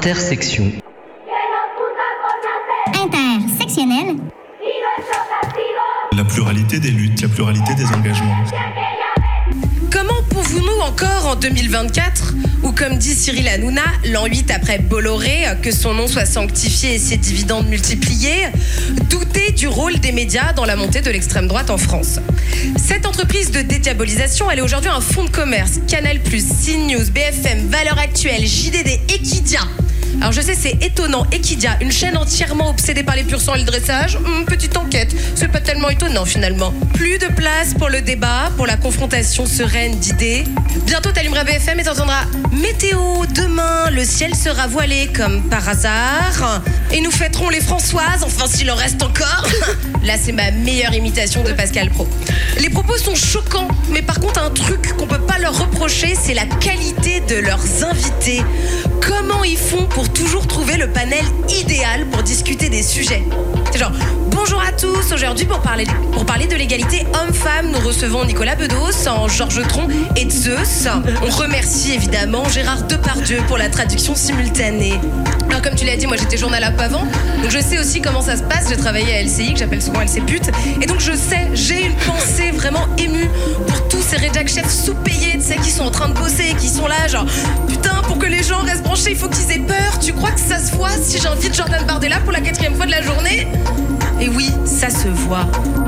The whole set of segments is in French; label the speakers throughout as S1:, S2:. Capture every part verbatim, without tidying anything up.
S1: Intersection.
S2: Intersectionnel.
S3: La pluralité des luttes, la pluralité des engagements.
S4: Comment pouvons-nous encore en deux mille vingt-quatre, ou comme dit Cyril Hanouna, l'an huit après Bolloré, que son nom soit sanctifié et ses dividendes multipliés, douter du rôle des médias dans la montée de l'extrême droite en France? Cette entreprise de dédiabolisation, elle est aujourd'hui un fonds de commerce. Canal plus, CNews, B F M, Valeurs Actuelles, J D D, Equidia. Alors je sais, c'est étonnant, Equidia, une chaîne entièrement obsédée par les pur sang et le dressage, hum, petite enquête, c'est pas tellement étonnant finalement. Plus de place pour le débat, pour la confrontation sereine d'idées. Bientôt t'allumeras B F M et t'entendras météo, demain le ciel sera voilé comme par hasard. Et nous fêterons les Françoises, enfin s'il en reste encore. Là c'est ma meilleure imitation de Pascal Praud. Les propos sont choquants, mais par contre un truc qu'on peut pas leur reprocher, c'est la qualité de leurs invités. Comment ils font pour toujours trouver le panel idéal pour discuter des sujets? C'est genre, bonjour à tous, aujourd'hui pour parler, pour parler de l'égalité homme-femme, nous recevons Nicolas Bedos en Georges Tron et Zeus. On remercie évidemment Gérard Depardieu pour la traduction simultanée. Alors comme tu l'as dit, moi j'étais journal up avant, donc je sais aussi comment ça se passe, j'ai travaillé à L C I, que j'appelle souvent L C Pute, et donc je sais, j'ai une pensée vraiment émue pour tous ces rédac chefs sous-payés, tu sais, qui sont en train de bosser, qui sont là, genre, putain, pour que les gens restent branchés, il faut qu'ils aient peur. Tu crois que ça se voit si j'invite Jordan Bardella pour la quatrième fois de la journée? Et oui, ça se voit.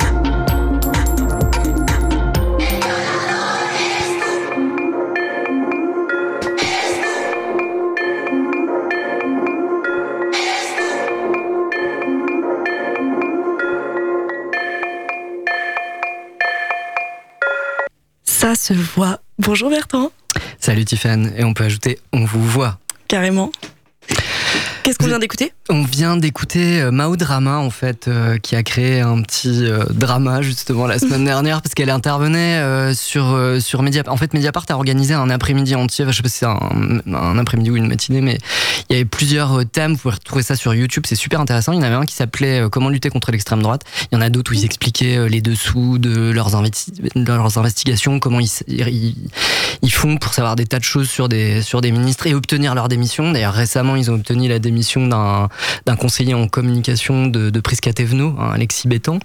S5: Ça se voit. Bonjour Bertrand.
S1: Salut Tiffany, et on peut ajouter on vous voit.
S5: Carrément. Qu'est-ce qu'on vient d'écouter ?
S1: On vient d'écouter euh, Mao Drama, en fait, euh, qui a créé un petit euh, drama, justement, la semaine dernière, parce qu'elle intervenait euh, sur, euh, sur Mediapart. En fait, Mediapart a organisé un après-midi entier, enfin, je sais pas si c'est un, un après-midi ou une matinée, mais il y avait plusieurs thèmes, vous pouvez retrouver ça sur YouTube, c'est super intéressant. Il y en avait un qui s'appelait euh, Comment lutter contre l'extrême droite. Il y en a d'autres où ils expliquaient euh, les dessous de leurs, investi- de leurs investigations, comment ils, ils, ils font pour savoir des tas de choses sur des, sur des ministres et obtenir leur démission. D'ailleurs, récemment, ils ont obtenu la démission d'un, d'un conseiller en communication de, de Prisca Thévenot, hein, Alexis Bétan.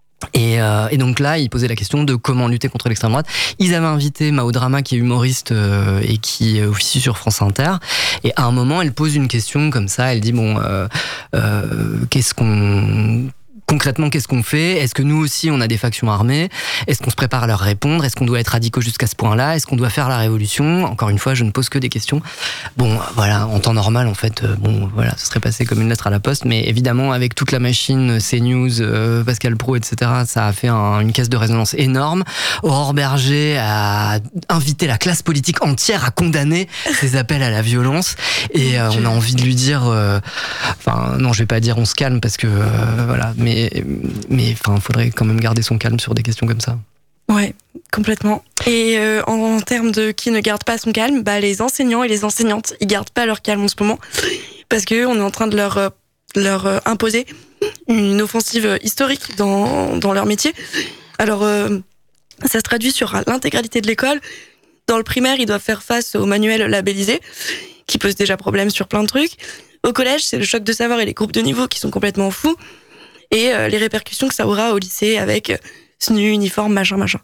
S1: Et, euh, et donc là, ils posaient la question de comment lutter contre l'extrême droite. Ils avaient invité Mao Drama, qui est humoriste euh, et qui officie sur France Inter. Et à un moment, elle pose une question comme ça. Elle dit bon, euh, euh, qu'est-ce qu'on Concrètement, qu'est-ce qu'on fait? Est-ce que nous aussi, on a des factions armées? Est-ce qu'on se prépare à leur répondre? Est-ce qu'on doit être radicaux jusqu'à ce point-là? Est-ce qu'on doit faire la révolution? Encore une fois, je ne pose que des questions. Bon, voilà, en temps normal, en fait, euh, bon, voilà, ce serait passé comme une lettre à la poste. Mais évidemment, avec toute la machine, CNews, euh, Pascal Praud, et cetera, ça a fait un, une caisse de résonance énorme. Aurore Berger a invité la classe politique entière à condamner ces appels à la violence. Et euh, on a envie de lui dire... Euh, enfin, non, je vais pas dire on se calme parce que... Euh, voilà, mais mais enfin, faudrait quand même garder son calme sur des questions comme ça.
S5: Ouais, complètement. Et euh, en, en termes de qui ne garde pas son calme, bah les enseignants et les enseignantes, ils gardent pas leur calme en ce moment parce que on est en train de leur leur imposer une offensive historique dans dans leur métier. Alors euh, ça se traduit sur l'intégralité de l'école. Dans le primaire, ils doivent faire face au manuel labellisé qui pose déjà problème sur plein de trucs. Au collège, c'est le choc de savoir et les groupes de niveau qui sont complètement fous. Et euh, les répercussions que ça aura au lycée avec euh, S N U, uniforme, machin, machin.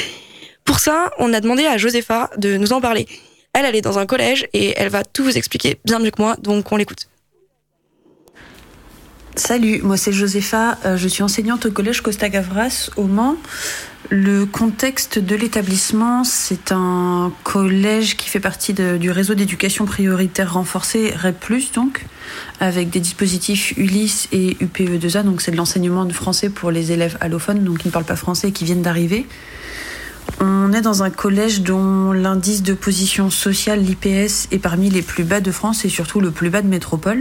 S5: Pour ça, on a demandé à Josepha de nous en parler. Elle, elle est dans un collège et elle va tout vous expliquer bien mieux que moi, donc on l'écoute.
S6: Salut, moi c'est Josepha, euh, je suis enseignante au collège Costa Gavras au Mans. Le contexte de l'établissement, c'est un collège qui fait partie de, du réseau d'éducation prioritaire renforcée R E P plus, donc, avec des dispositifs Ulysse et U P E deux A, donc c'est de l'enseignement de français pour les élèves allophones, donc qui ne parlent pas français et qui viennent d'arriver. On est dans un collège dont l'indice de position sociale, l'I P S, est parmi les plus bas de France et surtout le plus bas de métropole.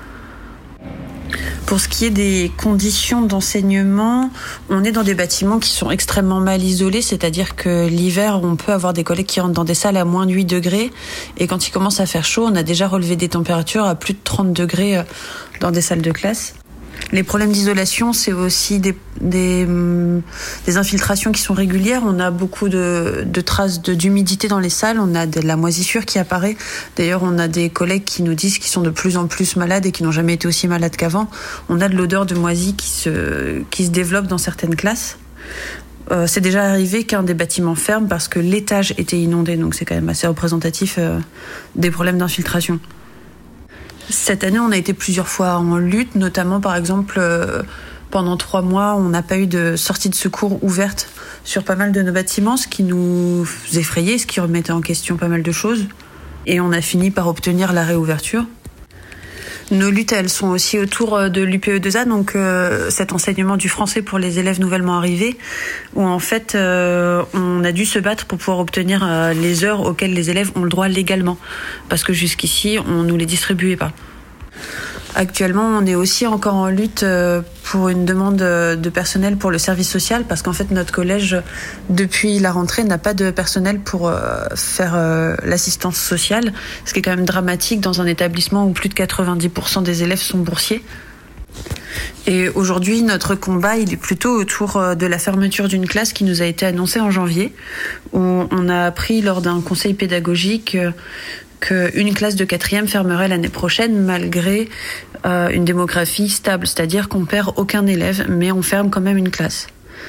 S6: Pour ce qui est des conditions d'enseignement, on est dans des bâtiments qui sont extrêmement mal isolés, c'est-à-dire que l'hiver, on peut avoir des collègues qui rentrent dans des salles à moins de huit degrés, et quand il commence à faire chaud, on a déjà relevé des températures à plus de trente degrés dans des salles de classe. Les problèmes d'isolation, c'est aussi des, des, des infiltrations qui sont régulières. On a beaucoup de, de traces de, d'humidité dans les salles. On a de la moisissure qui apparaît. D'ailleurs, on a des collègues qui nous disent qu'ils sont de plus en plus malades et qui n'ont jamais été aussi malades qu'avant. On a de l'odeur de moisi qui se, qui se développe dans certaines classes. Euh, c'est déjà arrivé qu'un des bâtiments ferme parce que l'étage était inondé. Donc c'est quand même assez représentatif euh, des problèmes d'infiltration. Cette année, on a été plusieurs fois en lutte, notamment par exemple, euh, pendant trois mois, on n'a pas eu de sortie de secours ouverte sur pas mal de nos bâtiments, ce qui nous effrayait, ce qui remettait en question pas mal de choses. Et on a fini par obtenir la réouverture. Nos luttes, elles sont aussi autour de l'U P E deux A, donc euh, cet enseignement du français pour les élèves nouvellement arrivés, où en fait, euh, on a dû se battre pour pouvoir obtenir euh, les heures auxquelles les élèves ont le droit légalement, parce que jusqu'ici, on nous les distribuait pas. Actuellement, on est aussi encore en lutte pour une demande de personnel pour le service social, parce qu'en fait, notre collège, depuis la rentrée, n'a pas de personnel pour faire l'assistance sociale, ce qui est quand même dramatique dans un établissement où plus de quatre-vingt-dix pour cent des élèves sont boursiers. Et aujourd'hui, notre combat, il est plutôt autour de la fermeture d'une classe qui nous a été annoncée en janvier, où on a appris lors d'un conseil pédagogique qu'une classe de quatrième fermerait l'année prochaine malgré euh, une démographie stable, c'est-à-dire qu'on perd aucun élève, mais on ferme quand même une classe.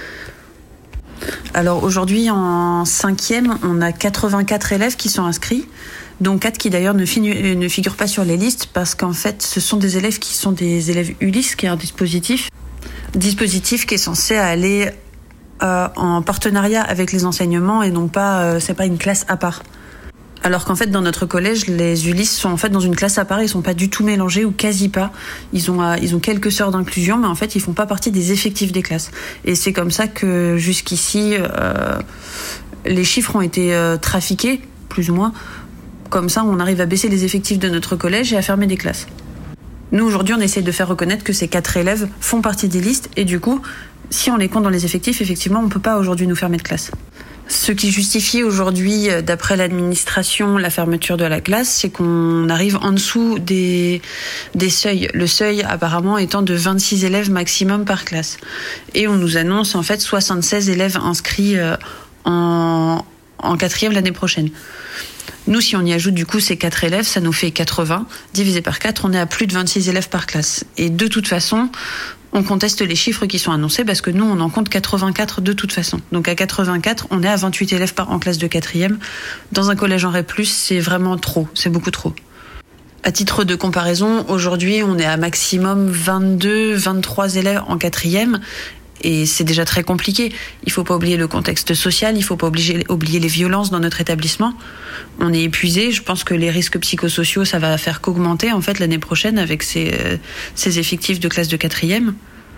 S6: Alors aujourd'hui, en cinquième, on a quatre-vingt-quatre élèves qui sont inscrits, dont quatre qui d'ailleurs ne, finu- ne figurent pas sur les listes, parce qu'en fait, ce sont des élèves qui sont des élèves Ulysse, qui est un dispositif, dispositif qui est censé aller euh, en partenariat avec les enseignements et non pas, euh, c'est pas une classe à part. Alors qu'en fait, dans notre collège, les Ulysse sont en fait dans une classe à part, ils sont pas du tout mélangés ou quasi pas. Ils ont, euh, ils ont quelques sœurs d'inclusion, mais en fait, ils font pas partie des effectifs des classes. Et c'est comme ça que jusqu'ici, euh, les chiffres ont été euh, trafiqués, plus ou moins. Comme ça, on arrive à baisser les effectifs de notre collège et à fermer des classes. Nous, aujourd'hui, on essaie de faire reconnaître que ces quatre élèves font partie des listes, et du coup, si on les compte dans les effectifs, effectivement, on peut pas aujourd'hui nous fermer de classe. Ce qui justifie aujourd'hui, d'après l'administration, la fermeture de la classe, c'est qu'on arrive en dessous des, des seuils. Le seuil, apparemment, étant de vingt-six élèves maximum par classe. Et on nous annonce, en fait, soixante-seize élèves inscrits en, en quatrième l'année prochaine. Nous, si on y ajoute du coup ces quatre élèves, ça nous fait quatre-vingts. Divisé par quatre, on est à plus de vingt-six élèves par classe. Et de toute façon, on conteste les chiffres qui sont annoncés parce que nous, on en compte quatre-vingt-quatre de toute façon. Donc à quatre-vingt-quatre, on est à vingt-huit élèves par en classe de quatrième. Dans un collège en R plus, c'est vraiment trop, c'est beaucoup trop. À titre de comparaison, aujourd'hui, on est à maximum vingt-deux, vingt-trois élèves en quatrième. Et c'est déjà très compliqué. Il faut pas oublier le contexte social, il faut pas obliger, oublier les violences dans notre établissement. On est épuisé. Je pense que les risques psychosociaux, ça va faire qu'augmenter en fait l'année prochaine avec ces, ces effectifs de classe de quatrième.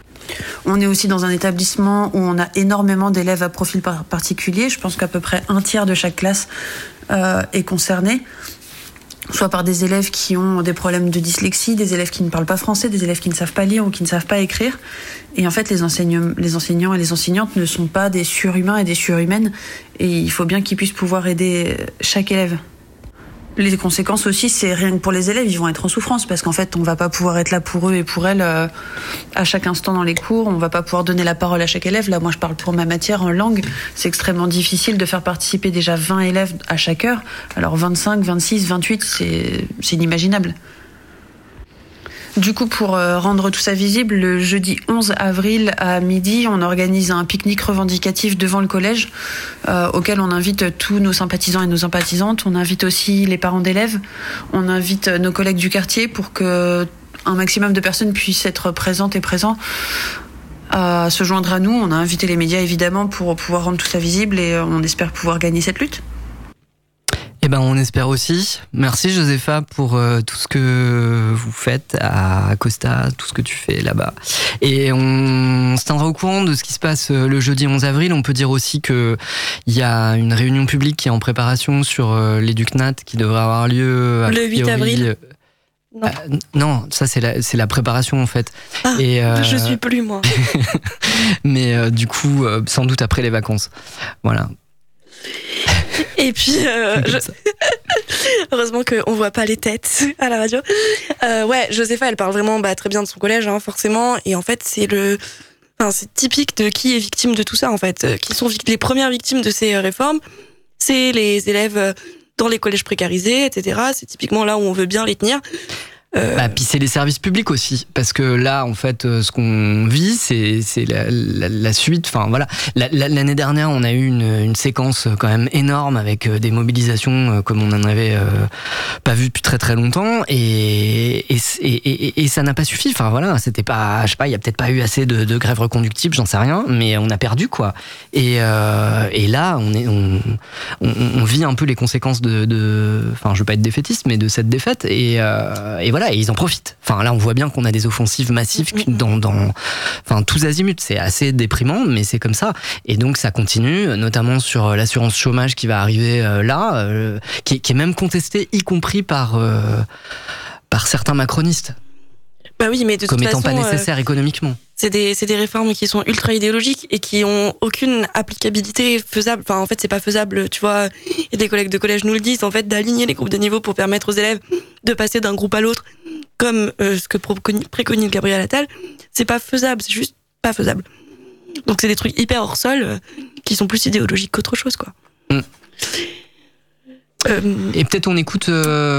S6: On est aussi dans un établissement où on a énormément d'élèves à profil particulier. Je pense qu'à peu près un tiers de chaque classe euh, est concerné. Soit par des élèves qui ont des problèmes de dyslexie, des élèves qui ne parlent pas français, des élèves qui ne savent pas lire ou qui ne savent pas écrire. Et en fait, les enseignants, les enseignants et les enseignantes ne sont pas des surhumains et des surhumaines. Et il faut bien qu'ils puissent pouvoir aider chaque élève. Les conséquences aussi, c'est rien que pour les élèves, ils vont être en souffrance parce qu'en fait, on va pas pouvoir être là pour eux et pour elles euh, à chaque instant dans les cours. On va pas pouvoir donner la parole à chaque élève. Là, moi, je parle pour ma matière en langue. C'est extrêmement difficile de faire participer déjà vingt élèves à chaque heure. Alors vingt-cinq, vingt-six, vingt-huit, c'est, c'est inimaginable. Du coup, pour rendre tout ça visible, le jeudi onze avril à midi, on organise un pique-nique revendicatif devant le collège euh, auquel on invite tous nos sympathisants et nos sympathisantes. On invite aussi les parents d'élèves. On invite nos collègues du quartier pour que un maximum de personnes puissent être présentes et présents à se joindre à nous. On a invité les médias évidemment pour pouvoir rendre tout ça visible et on espère pouvoir gagner cette lutte.
S1: Eh ben, on espère aussi. Merci Josépha pour euh, tout ce que vous faites à Costa, tout ce que tu fais là-bas. Et on se tiendra au courant de ce qui se passe le jeudi onze avril. On peut dire aussi que il y a une réunion publique qui est en préparation sur euh, l'Éducnat qui devrait avoir lieu à
S5: le huit avril.
S1: Non. Euh, non, ça c'est la, c'est la préparation en fait.
S5: Ah,
S1: et, euh,
S5: je suis plus moi.
S1: Mais euh, du coup, euh, sans doute après les vacances. Voilà.
S5: Et puis, euh, je... Heureusement qu'on voit pas les têtes à la radio. Euh, ouais, Josépha, elle parle vraiment bah, très bien de son collège, hein, forcément. Et en fait, c'est le, enfin, c'est typique de qui est victime de tout ça, en fait. Euh, qui sont les premières victimes de ces euh, réformes, c'est les élèves euh, dans les collèges précarisés, et cetera. C'est typiquement là où on veut bien les tenir. Euh...
S1: Bah, puis c'est les services publics aussi, parce que là, en fait, ce qu'on vit, c'est, c'est la, la, la suite. Enfin, voilà. La, la, l'année dernière, on a eu une, une séquence quand même énorme avec des mobilisations comme on en avait euh, pas vu depuis très très longtemps, et, et, et, et, et ça n'a pas suffi. Enfin, voilà, c'était pas, je sais pas, il y a peut-être pas eu assez de, de grèves reconductibles, j'en sais rien, mais on a perdu, quoi. Et, euh, et là, on, est, on, on, on vit un peu les conséquences de, de, enfin, je veux pas être défaitiste, mais de cette défaite, et, euh, et voilà. Et ils en profitent. Enfin, là, on voit bien qu'on a des offensives massives dans, dans, enfin, tous azimuts. C'est assez déprimant, mais c'est comme ça. Et donc, ça continue, notamment sur l'assurance chômage qui va arriver euh, là, euh, qui, qui est même contestée, y compris par, euh, par certains macronistes.
S5: Bah oui, mais de
S1: comme
S5: toute
S1: étant
S5: façon,
S1: pas nécessaire
S5: euh,
S1: économiquement.
S5: C'est des, c'est des réformes qui sont ultra idéologiques et qui ont aucune applicabilité faisable. Enfin, en fait, c'est pas faisable, tu vois. Et des collègues de collège nous le disent, en fait, d'aligner les groupes de niveau pour permettre aux élèves de passer d'un groupe à l'autre, comme euh, ce que préconise Gabriel Attal. C'est pas faisable, c'est juste pas faisable. Donc, c'est des trucs hyper hors sol euh, qui sont plus idéologiques qu'autre chose, quoi.
S1: Mm. Euh, Et peut-être on écoute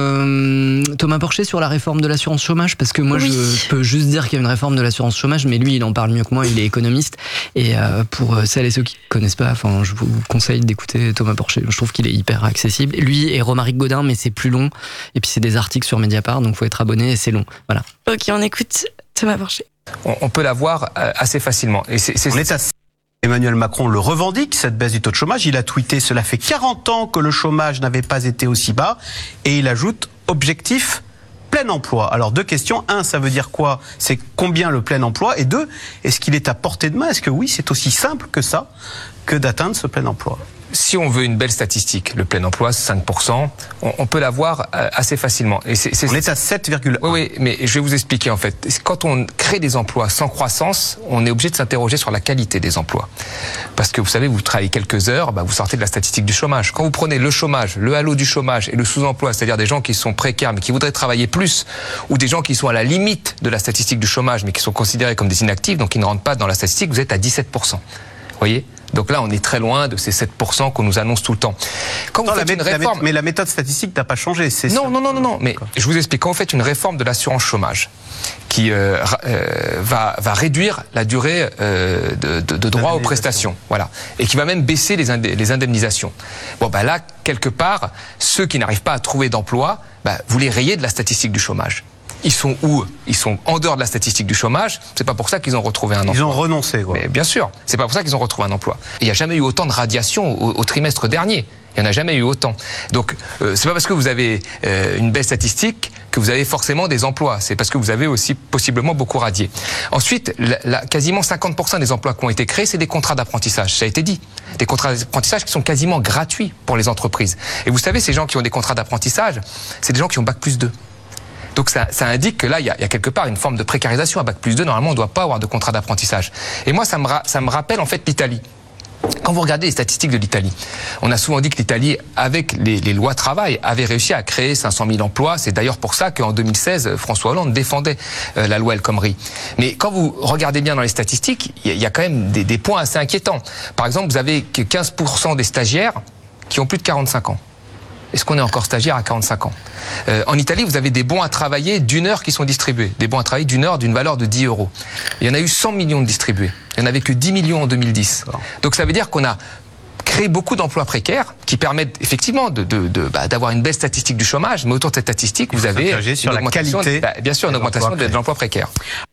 S1: euh, Thomas Porcher sur la réforme de l'assurance chômage, parce que moi oui. je peux juste dire qu'il y a une réforme de l'assurance chômage, mais lui il en parle mieux que moi, il est économiste, et euh, pour celles et ceux qui ne connaissent pas, enfin, je vous conseille d'écouter Thomas Porcher, je trouve qu'il est hyper accessible. Lui et Romaric Gaudin, mais c'est plus long, et puis c'est des articles sur Mediapart, donc il faut être abonné et c'est long. Voilà.
S5: Ok, on écoute Thomas Porcher.
S7: On, on peut la voir assez facilement. Et c'est, c'est...
S8: On est assez... Emmanuel Macron le revendique, cette baisse du taux de chômage. Il a tweeté « Cela fait quarante ans que le chômage n'avait pas été aussi bas ». Et il ajoute « Objectif, plein emploi ». Alors deux questions. Un, ça veut dire quoi? C'est combien le plein emploi? Et deux, est-ce qu'il est à portée de main? Est-ce que oui, c'est aussi simple que ça que d'atteindre ce plein emploi?
S7: Si on veut une belle statistique, le plein emploi, cinq pour cent, on, on peut l'avoir assez facilement. Et c'est, c'est,
S8: on est à sept virgule un.
S7: Oui, oui, mais je vais vous expliquer en fait. Quand on crée des emplois sans croissance, on est obligé de s'interroger sur la qualité des emplois. Parce que vous savez, vous travaillez quelques heures, bah vous sortez de la statistique du chômage. Quand vous prenez le chômage, le halo du chômage et le sous-emploi, c'est-à-dire des gens qui sont précaires mais qui voudraient travailler plus, ou des gens qui sont à la limite de la statistique du chômage mais qui sont considérés comme des inactifs, donc qui ne rentrent pas dans la statistique, vous êtes à dix-sept pour cent. Vous voyez ? Donc là, on est très loin de ces sept pour cent qu'on nous annonce tout le temps. Quand vous
S8: non,
S7: faites
S8: la
S7: une
S8: mé-
S7: réforme...
S8: la mé- mais la méthode statistique n'a pas changé. C'est
S7: non,
S8: ça.
S7: non, non, non, non. Mais je vous explique. Quand vous faites une réforme de l'assurance chômage qui euh, euh, va, va réduire la durée euh, de, de, de droit aux prestations, voilà, et qui va même baisser les, indé- les indemnisations. Bon, bah là, quelque part, ceux qui n'arrivent pas à trouver d'emploi, bah, vous les rayez de la statistique du chômage. Ils sont où? Ils sont en dehors de la statistique du chômage. C'est pas pour ça qu'ils ont retrouvé un emploi.
S8: Ils ont renoncé, quoi.
S7: Mais bien sûr, c'est pas pour ça qu'ils ont retrouvé un emploi. Il n'y a jamais eu autant de radiations au, au trimestre dernier. Il n'y en a jamais eu autant. Donc, euh, c'est pas parce que vous avez euh, une belle statistique que vous avez forcément des emplois. C'est parce que vous avez aussi possiblement beaucoup radié. Ensuite, la, la, quasiment cinquante pour cent des emplois qui ont été créés, c'est des contrats d'apprentissage. Ça a été dit. Des contrats d'apprentissage qui sont quasiment gratuits pour les entreprises. Et vous savez, ces gens qui ont des contrats d'apprentissage, c'est des gens qui ont bac plus deux. Donc ça, ça indique que là, il y, a, il y a quelque part une forme de précarisation. À bac plus deux, normalement, on ne doit pas avoir de contrat d'apprentissage. Et moi, ça me, ra- ça me rappelle en fait l'Italie. Quand vous regardez les statistiques de l'Italie, on a souvent dit que l'Italie, avec les, les lois travail, avait réussi à créer cinq cent mille emplois. C'est d'ailleurs pour ça qu'en deux mille seize, François Hollande défendait euh, la loi El Khomri. Mais quand vous regardez bien dans les statistiques, il y, y a quand même des, des points assez inquiétants. Par exemple, vous avez que quinze pour cent des stagiaires qui ont plus de quarante-cinq ans. Est-ce qu'on est encore stagiaire à quarante-cinq ans? euh, En Italie, vous avez des bons à travailler d'une heure qui sont distribués. Des bons à travailler d'une heure d'une valeur de dix euros. Il y en a eu cent millions de distribués. Il n'y en avait que dix millions en deux mille dix. Donc ça veut dire qu'on a créé beaucoup d'emplois précaires qui permettent effectivement de, de, de, bah, d'avoir une belle statistique du chômage. Mais autour de cette statistique, vous avez
S8: sur
S7: une
S8: la
S7: augmentation,
S8: qualité
S7: bah, bien sûr, une augmentation de, de l'emploi précaire.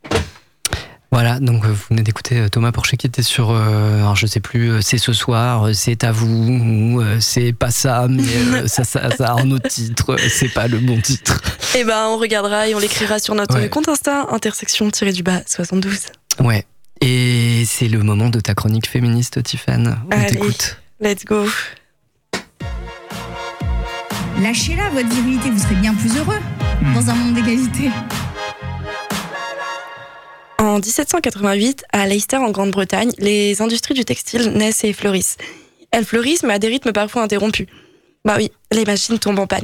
S1: Voilà, donc vous venez d'écouter Thomas Porcher qui était sur, euh, alors je sais plus, c'est ce soir, c'est à vous, ou euh, c'est pas ça, mais euh, ça, ça, ça a un autre titre, c'est pas le bon titre.
S5: Eh ben, on regardera et on l'écrira sur notre
S1: ouais.
S5: compte Insta, intersection-du-bas soixante-douze.
S1: Ouais, et c'est le moment de ta chronique féministe, Tiffane. On
S5: Allez,
S1: t'écoute.
S5: Let's go.
S2: Lâchez-la, votre virilité, vous serez bien plus heureux mmh. dans un monde d'égalité.
S5: En dix-sept cent quatre-vingt-huit, à Leicester, en Grande-Bretagne, les industries du textile naissent et fleurissent. Elles fleurissent, mais à des rythmes parfois interrompus. Bah oui, les machines tombent en panne.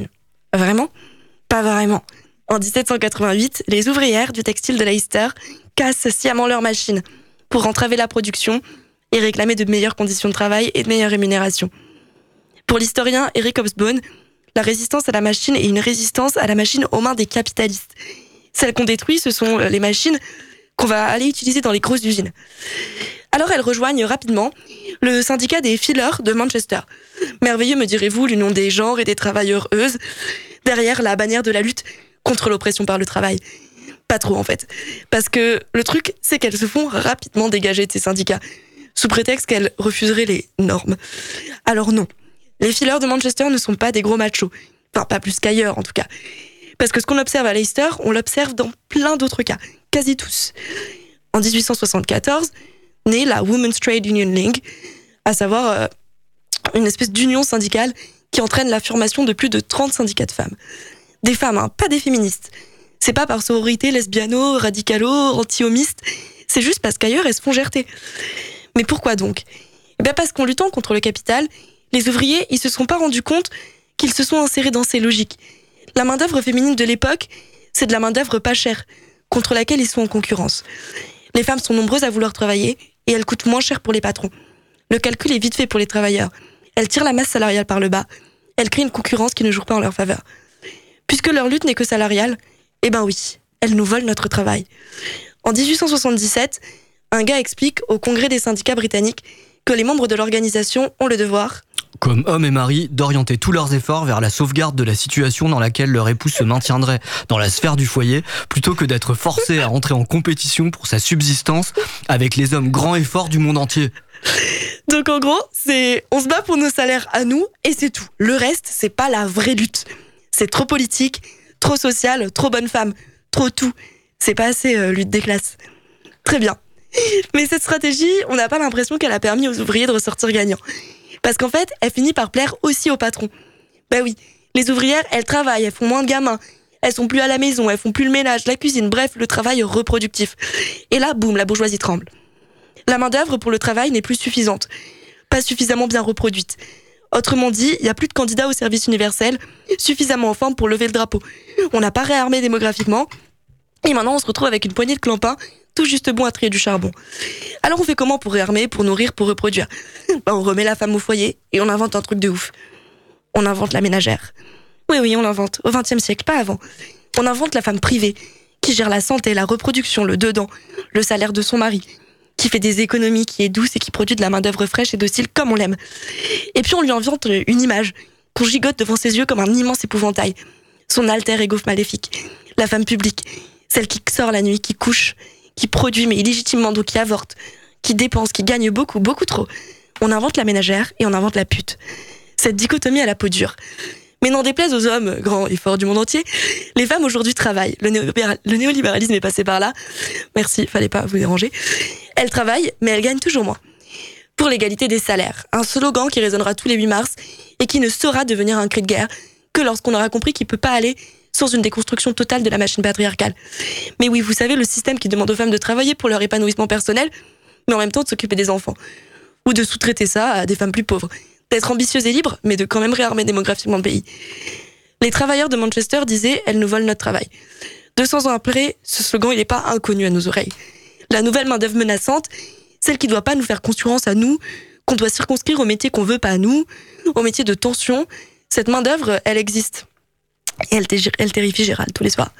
S5: Vraiment ? Pas vraiment. En dix-sept cent quatre-vingt-huit, les ouvrières du textile de Leicester cassent sciemment leurs machines pour entraver la production et réclamer de meilleures conditions de travail et de meilleures rémunérations. Pour l'historien Eric Hobsbawm, la résistance à la machine est une résistance à la machine aux mains des capitalistes. Celles qu'on détruit, ce sont les machines qu'on va aller utiliser dans les grosses usines. Alors elles rejoignent rapidement le syndicat des fileurs de Manchester. Merveilleux, me direz-vous, l'union des genres et des travailleuses, derrière la bannière de la lutte contre l'oppression par le travail. Pas trop en fait. Parce que le truc, c'est qu'elles se font rapidement dégager de ces syndicats, sous prétexte qu'elles refuseraient les normes. Alors non, les fileurs de Manchester ne sont pas des gros machos. Enfin, pas plus qu'ailleurs en tout cas. Parce que ce qu'on observe à Leicester, on l'observe dans plein d'autres cas, quasi tous. En dix-huit cent soixante-quatorze, naît la Women's Trade Union League, à savoir euh, une espèce d'union syndicale qui entraîne la formation de plus de trente syndicats de femmes. Des femmes, hein, pas des féministes. C'est pas par sororité lesbiano, radicalo, anti-homiste, c'est juste parce qu'ailleurs elles se font gerter. Mais pourquoi donc ? Eh bien parce qu'en luttant contre le capital, les ouvriers, ils se sont pas rendus compte qu'ils se sont insérés dans ces logiques. La main-d'œuvre féminine de l'époque, c'est de la main-d'œuvre pas chère, contre laquelle ils sont en concurrence. Les femmes sont nombreuses à vouloir travailler et elles coûtent moins cher pour les patrons. Le calcul est vite fait pour les travailleurs. Elles tirent la masse salariale par le bas. Elles créent une concurrence qui ne joue pas en leur faveur. Puisque leur lutte n'est que salariale, eh ben oui, elles nous volent notre travail. En dix-huit cent soixante-dix-sept, un gars explique au congrès des syndicats britanniques que les membres de l'organisation ont le devoir,
S1: comme hommes et mari, d'orienter tous leurs efforts vers la sauvegarde de la situation dans laquelle leur épouse se maintiendrait dans la sphère du foyer, plutôt que d'être forcé à entrer en compétition pour sa subsistance avec les hommes grands et forts du monde entier.
S5: Donc en gros, c'est on se bat pour nos salaires à nous et c'est tout. Le reste, c'est pas la vraie lutte. C'est trop politique, trop social, trop bonne femme, trop tout. C'est pas assez euh, lutte des classes. Très bien. Mais cette stratégie, on n'a pas l'impression qu'elle a permis aux ouvriers de ressortir gagnants. Parce qu'en fait, elle finit par plaire aussi aux patrons. Ben oui, les ouvrières, elles travaillent, elles font moins de gamins. Elles sont plus à la maison, elles font plus le ménage, la cuisine, bref, le travail reproductif. Et là, boum, la bourgeoisie tremble. La main-d'œuvre pour le travail n'est plus suffisante. Pas suffisamment bien reproduite. Autrement dit, il n'y a plus de candidats au service universel suffisamment en forme pour lever le drapeau. On n'a pas réarmé démographiquement. Et maintenant, on se retrouve avec une poignée de clampins tout juste bon à trier du charbon. Alors on fait comment pour réarmer, pour nourrir, pour reproduire ? Ben, on remet la femme au foyer et on invente un truc de ouf. On invente la ménagère. Oui, oui, on l'invente. Au vingtième siècle, pas avant. On invente la femme privée, qui gère la santé, la reproduction, le dedans, le salaire de son mari, qui fait des économies, qui est douce et qui produit de la main-d'œuvre fraîche et docile comme on l'aime. Et puis on lui invente une image, qu'on gigote devant ses yeux comme un immense épouvantail. Son alter ego maléfique. La femme publique. Celle qui sort la nuit, qui couche, qui produit mais illégitimement, donc qui avorte, qui dépense, qui gagne beaucoup, beaucoup trop. On invente la ménagère et on invente la pute. Cette dichotomie à la peau dure. Mais n'en déplaise aux hommes grands et forts du monde entier, les femmes aujourd'hui travaillent. Le, néolibéral, le néolibéralisme est passé par là. Merci, fallait pas vous déranger. Elles travaillent, mais elles gagnent toujours moins. Pour l'égalité des salaires, un slogan qui résonnera tous les huit mars et qui ne saura devenir un cri de guerre que lorsqu'on aura compris qu'il peut pas aller sans une déconstruction totale de la machine patriarcale. Mais oui, vous savez, le système qui demande aux femmes de travailler pour leur épanouissement personnel, mais en même temps de s'occuper des enfants. Ou de sous-traiter ça à des femmes plus pauvres. D'être ambitieuses et libres, mais de quand même réarmer démographiquement le pays. Les travailleurs de Manchester disaient « Elles nous volent notre travail ». deux cents ans après, ce slogan il n'est pas inconnu à nos oreilles. La nouvelle main-d'œuvre menaçante, celle qui ne doit pas nous faire concurrence à nous, qu'on doit circonscrire aux métiers qu'on veut pas à nous, aux métiers de tension, cette main-d'œuvre, elle existe. Et elle, elle terrifie Gérald tous les soirs.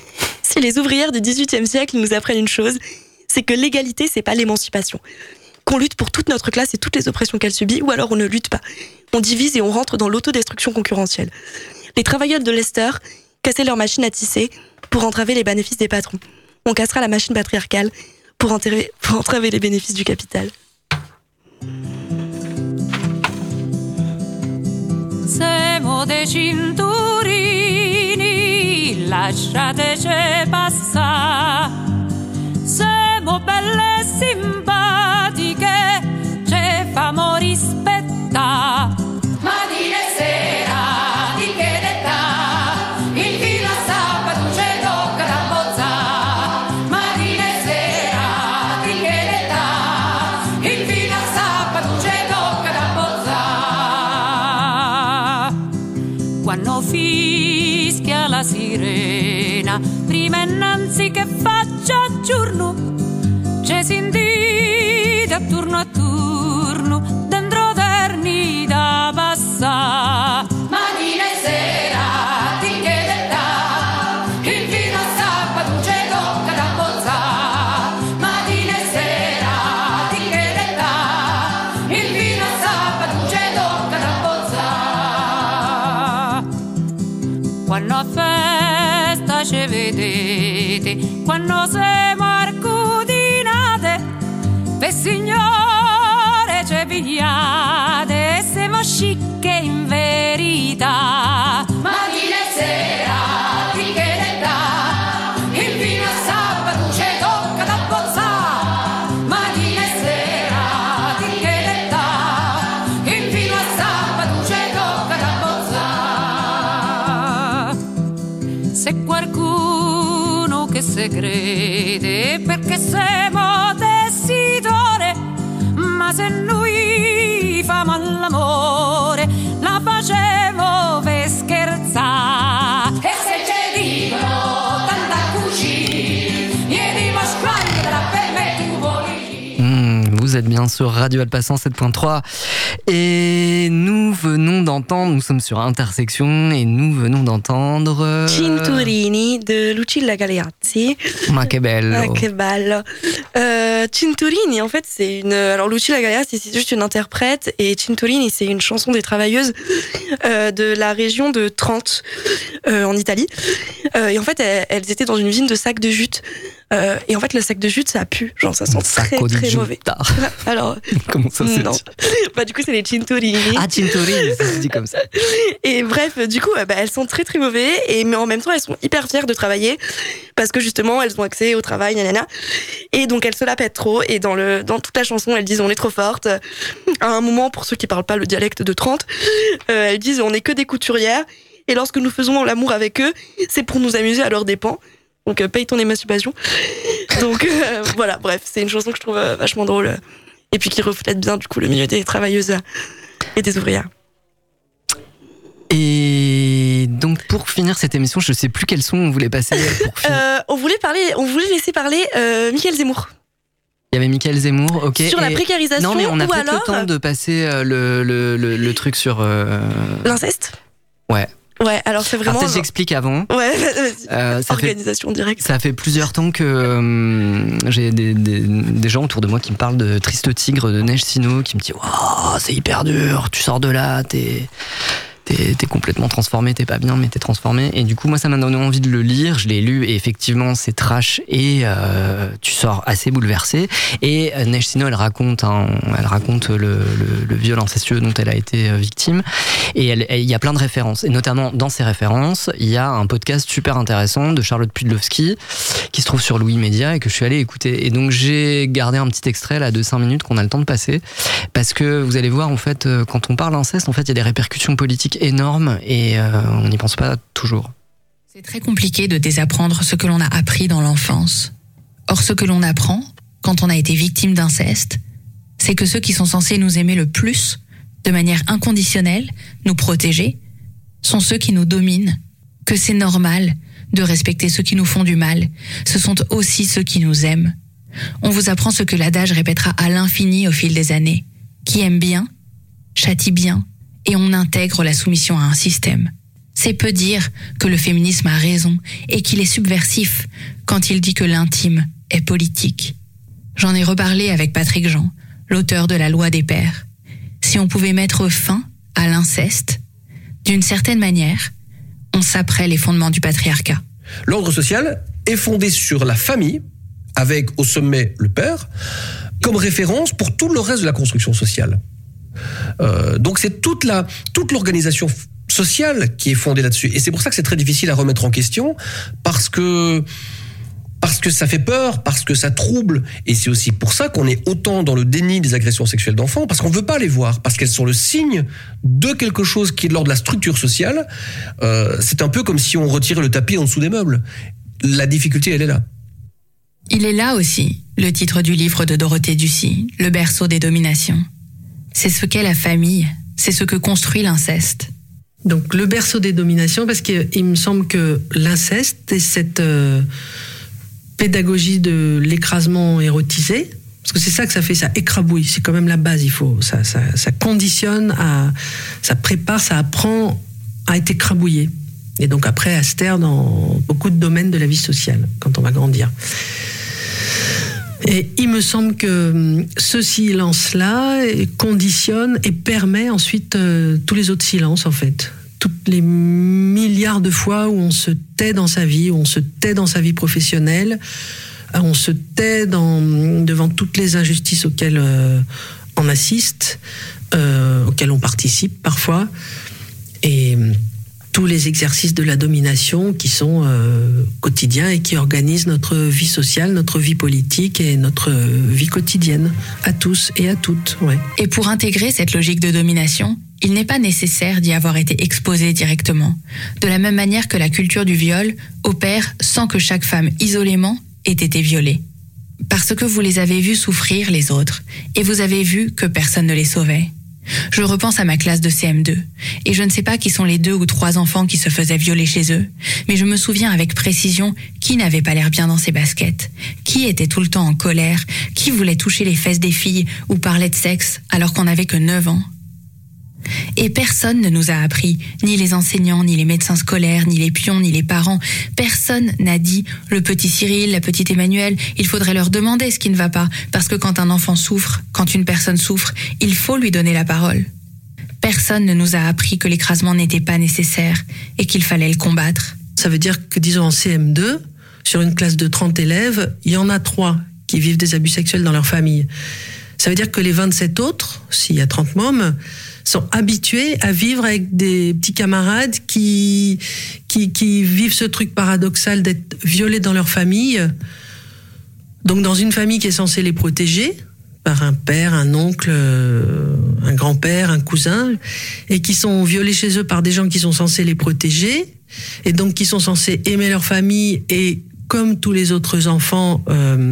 S5: Si les ouvrières du dix-huitième siècle nous apprennent une chose, c'est que l'égalité, c'est pas l'émancipation. Qu'on lutte pour toute notre classe et toutes les oppressions qu'elle subit, ou alors on ne lutte pas. On divise et on rentre dans l'autodestruction concurrentielle. Les travailleurs de Leicester cassaient leur machine à tisser pour entraver les bénéfices des patrons. On cassera la machine patriarcale pour, enterrer, pour entraver les bénéfices du capital.
S9: Siamo dei cinturini, lasciateci passare. Siamo belle e simpatiche, ci famo rispettare. Mattina e sera, di che d'età, il filo a sabato ci tocca da bozzare. Mattina e sera, di che d'età, il filo a sabato ci tocca da bozzare. Quando fino la sirena, prima innanzi che faccia giorno, ci si indite a turno a turno, dentro terni da passare. Mattina e sera ti chiede da, il fino a sabato ci tocca da bozzare. Mattina e sera ti chiede da, il fino a sabato ci tocca da bozzare. Quando a festa ci vedete, quando siamo arcudinate, per signore ci pigliate e siamo scicche in verità. Mattina e sera ti chiede da, il vino a sabato ci tocca da bozzare. Mattina e sera ti chiede da, il vino a sabato ci tocca da bozzare. Se qualcuno che se crede perché siamo desidore, ma se noi famo all'amore la facevo per scherzare. E se ci dicono tanta cucina, vieni masclandra per me tu vuoi.
S1: Mmh, vous êtes bien sur Radio Alpassan sept point trois et nous venons d'entendre, nous sommes sur Intersection et nous venons d'entendre
S5: Cinturini de Lucilla Galeazzi.
S1: Ma che bello.
S5: Ah, che bello. Euh, Cinturini, en fait, c'est une. Alors, Lucilla Galeazzi, c'est juste une interprète, et Cinturini, c'est une chanson des travailleuses euh, de la région de Trente, euh, en Italie. Euh, et en fait, elles, elles étaient dans une vigne de sacs de jute. Euh, et en fait, le sac de jute, ça pue. Genre, ça sent très, très mauvais. Alors.
S1: Comment ça se
S5: non.
S1: dit?
S5: Bah, du coup, c'est les Cinturini.
S1: Ah, Cinturini, ça se dit comme ça.
S5: Et bref, du coup, bah, elles sont très, très mauvais. Et, mais en même temps, elles sont hyper fières de travailler. Parce que justement, elles ont accès au travail, nanana. Et donc, elles se la pètent trop. Et dans, le, dans toute la chanson, elles disent on est trop fortes. À un moment, pour ceux qui parlent pas le dialecte de Trente, euh, elles disent on est que des couturières. Et lorsque nous faisons l'amour avec eux, c'est pour nous amuser à leurs dépens. Donc, euh, paye ton émancipation. Donc, euh, voilà, bref, c'est une chanson que je trouve euh, vachement drôle. Et puis qui reflète bien, du coup, le milieu des travailleuses et des ouvrières.
S1: Et donc, pour finir cette émission, je sais plus quel son on voulait passer. Pour finir.
S5: euh, on voulait parler, on voulait laisser parler euh, Mickaël Zemmour.
S1: Il y avait Mickaël Zemmour, ok.
S5: Sur la
S1: et...
S5: précarisation.
S1: Non, mais on a
S5: ou
S1: peut-être
S5: alors...
S1: le temps de passer euh, le, le, le, le truc sur. Euh...
S5: L'inceste.
S1: Ouais.
S5: Ouais, alors c'est vraiment.
S1: Alors peut-être j'explique avant.
S5: Ouais,
S1: euh, ça
S5: organisation
S1: fait,
S5: directe.
S1: Ça fait plusieurs temps que euh, j'ai des, des, des gens autour de moi qui me parlent de Triste Tigre de Neige Sino, qui me disent oh, c'est hyper dur, tu sors de là, t'es. T'es, t'es complètement transformé, t'es pas bien, mais t'es transformé. Et du coup, moi, ça m'a donné envie de le lire. Je l'ai lu et effectivement, c'est trash et euh, tu sors assez bouleversé. Et euh, Neige Sino, elle raconte, hein, elle raconte le, le, le viol incestueux dont elle a été victime. Et il y a plein de références. Et notamment, dans ces références, il y a un podcast super intéressant de Charlotte Pudlowski qui se trouve sur Louis Média et que je suis allé écouter. Et donc, j'ai gardé un petit extrait là de cinq minutes qu'on a le temps de passer. Parce que vous allez voir, en fait, quand on parle d'inceste, en fait, il y a des répercussions politiques énorme et euh, on n'y pense pas toujours.
S10: C'est très compliqué de désapprendre ce que l'on a appris dans l'enfance. Or, ce que l'on apprend quand on a été victime d'inceste, c'est que ceux qui sont censés nous aimer le plus, de manière inconditionnelle, nous protéger, sont ceux qui nous dominent, que c'est normal de respecter ceux qui nous font du mal, ce sont aussi ceux qui nous aiment. On vous apprend ce que l'adage répétera à l'infini au fil des années. Qui aime bien, châtie bien, et on intègre la soumission à un système. C'est peu dire que le féminisme a raison et qu'il est subversif quand il dit que l'intime est politique. J'en ai reparlé avec Patrick Jean, l'auteur de la loi des pères. Si on pouvait mettre fin à l'inceste, d'une certaine manière, on saperait les fondements du patriarcat.
S11: L'ordre social est fondé sur la famille, avec au sommet le père, comme référence pour tout le reste de la construction sociale. Euh, donc c'est toute la toute l'organisation sociale qui est fondée là-dessus, et c'est pour ça que c'est très difficile à remettre en question, parce que parce que ça fait peur, parce que ça trouble, et c'est aussi pour ça qu'on est autant dans le déni des agressions sexuelles d'enfants, parce qu'on veut pas les voir, parce qu'elles sont le signe de quelque chose qui est de l'ordre de la structure sociale. Euh, c'est un peu comme si on retirait le tapis en dessous des meubles. La difficulté, elle est là.
S10: Il est là aussi le titre du livre de Dorothée Ducy, Le berceau des dominations. C'est ce qu'est la famille, c'est ce que construit l'inceste.
S12: Donc le berceau des dominations, parce qu'il me semble que l'inceste et cette euh, pédagogie de l'écrasement érotisé, parce que c'est ça que ça fait, ça écrabouille, c'est quand même la base, il faut, ça, ça, ça conditionne, à, ça prépare, ça apprend à être écrabouillé. Et donc après à se taire dans beaucoup de domaines de la vie sociale, quand on va grandir. Et il me semble que ce silence-là conditionne et permet ensuite euh, tous les autres silences, en fait. Toutes les milliards de fois où on se tait dans sa vie, où on se tait dans sa vie professionnelle, où on se tait dans, devant toutes les injustices auxquelles euh, on assiste, euh, auxquelles on participe parfois, et tous les exercices de la domination qui sont euh, quotidiens et qui organisent notre vie sociale, notre vie politique et notre vie quotidienne, à tous et à toutes. Ouais.
S10: Et pour intégrer cette logique de domination, il n'est pas nécessaire d'y avoir été exposé directement, de la même manière que la culture du viol opère sans que chaque femme isolément ait été violée. Parce que vous les avez vus souffrir les autres, et vous avez vu que personne ne les sauvait. Je repense à ma classe de C M deux, et je ne sais pas qui sont les deux ou trois enfants qui se faisaient violer chez eux, mais je me souviens avec précision qui n'avait pas l'air bien dans ses baskets, qui était tout le temps en colère, qui voulait toucher les fesses des filles ou parlait de sexe alors qu'on n'avait que neuf ans. Et personne ne nous a appris, ni les enseignants, ni les médecins scolaires, ni les pions, ni les parents. Personne n'a dit « le petit Cyril, la petite Emmanuelle, il faudrait leur demander ce qui ne va pas, parce que quand un enfant souffre, quand une personne souffre, il faut lui donner la parole. » Personne ne nous a appris que l'écrasement n'était pas nécessaire et qu'il fallait le combattre.
S12: Ça veut dire que, disons, en C M deux, sur une classe de trente élèves, il y en a trois qui vivent des abus sexuels dans leur famille. Ça veut dire que les vingt-sept autres, s'il y a trente mômes, sont habitués à vivre avec des petits camarades qui, qui, qui vivent ce truc paradoxal d'être violés dans leur famille. Donc dans une famille qui est censée les protéger, par un père, un oncle, un grand-père, un cousin, et qui sont violés chez eux par des gens qui sont censés les protéger, et donc qui sont censés aimer leur famille, et comme tous les autres enfants... Euh,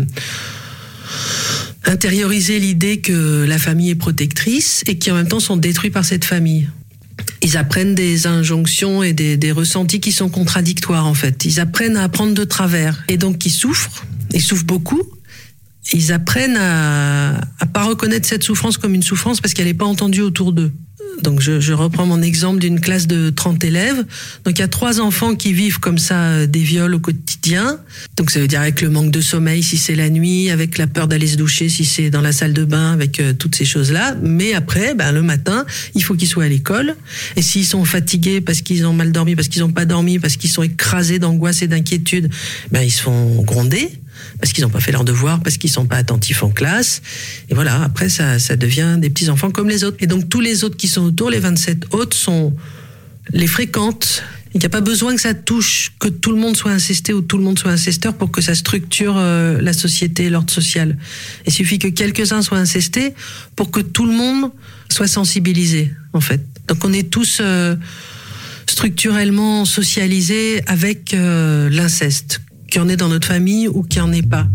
S12: intérioriser l'idée que la famille est protectrice et qui en même temps sont détruits par cette famille. Ils apprennent des injonctions et des, des ressentis qui sont contradictoires en fait. Ils apprennent à apprendre de travers et donc ils souffrent, ils souffrent beaucoup. Ils apprennent à à pas reconnaître cette souffrance comme une souffrance parce qu'elle n'est pas entendue autour d'eux. Donc je, je reprends mon exemple d'une classe de trente élèves. Donc il y a trois enfants qui vivent comme ça des viols au quotidien. Donc ça veut dire avec le manque de sommeil si c'est la nuit, avec la peur d'aller se doucher si c'est dans la salle de bain, avec euh, toutes ces choses-là. Mais après, ben, le matin, il faut qu'ils soient à l'école. Et s'ils sont fatigués parce qu'ils ont mal dormi, parce qu'ils n'ont pas dormi, parce qu'ils sont écrasés d'angoisse et d'inquiétude, ben, ils se font gronder. Parce qu'ils n'ont pas fait leurs devoirs, parce qu'ils sont pas attentifs en classe. Et voilà, après, ça, ça devient des petits enfants comme les autres. Et donc, tous les autres qui sont autour, les vingt-sept autres, sont, les fréquentent. Il n'y a pas besoin que ça touche, que tout le monde soit incesté ou tout le monde soit incesteur pour que ça structure euh, la société, l'ordre social. Il suffit que quelques-uns soient incestés pour que tout le monde soit sensibilisé, en fait. Donc, on est tous euh, structurellement socialisés avec euh, l'inceste. Qu'il y en ait dans notre famille ou qu'il n'y en ait pas.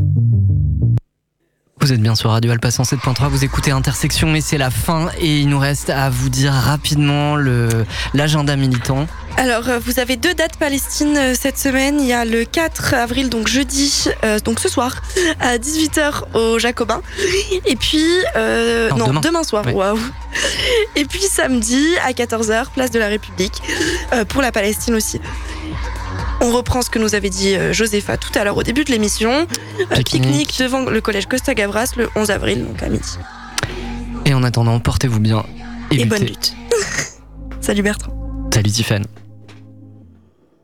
S1: Vous êtes bien sur Radio Alpa cent sept point trois, vous écoutez Intersection et c'est la fin et il nous reste à vous dire rapidement le, l'agenda militant.
S5: Alors, vous avez deux dates Palestine cette semaine. Il y a le quatre avril, donc jeudi, euh, donc ce soir, à dix-huit heures au Jacobin. Et puis, euh, non, non demain. demain soir, waouh. Wow. Et puis samedi, à quatorze heures, place de la République, euh, pour la Palestine aussi. On reprend ce que nous avait dit Josépha tout à l'heure au début de l'émission. Pique-nique, Pique-nique devant le collège Costa Gavras le onze avril, donc à midi.
S1: Et en attendant, portez-vous bien.
S5: Et, et bonne lutte. Salut Bertrand.
S1: Salut Tiffany.